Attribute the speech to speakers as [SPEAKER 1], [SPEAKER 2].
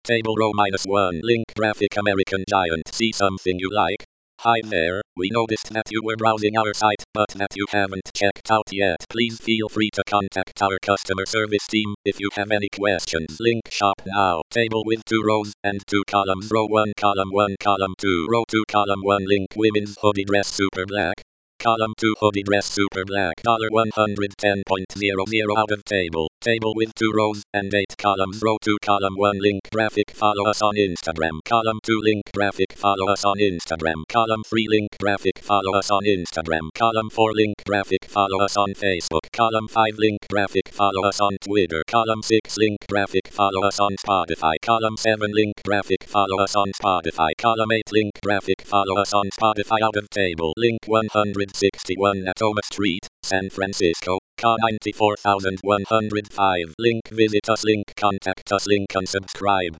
[SPEAKER 1] Table row -1. Link graphic American Giant. See something you like? Hi there, we noticed that you were browsing our site, but that you haven't checked out yet. Please feel free to contact our customer service team if you have any questions. Link shop now. Table with 2 rows and 2 columns. Row 1, column 1, column 2. Row 2, column 1. Link women's hoodie dress super black. Column 2 hoodie dress super black. $110.00 out of table. Table with 2 rows and 8 columns. Row 2, column 1. Link graphic. Follow us on Instagram. Column 2 link graphic. Follow us on Instagram. Column 3 link graphic. Follow us on Instagram. Column 4 link graphic. Follow us on Facebook. Column 5 link graphic. Follow us on Twitter. Column 6 link graphic. Follow us on Spotify. Column 7 link graphic. Follow us on Spotify. Column 8 link graphic. Follow us on Spotify. Out of table. Link 161 Natoma Street, San Francisco, Ca 94105. Link visit us. Link contact us. Link unsubscribe.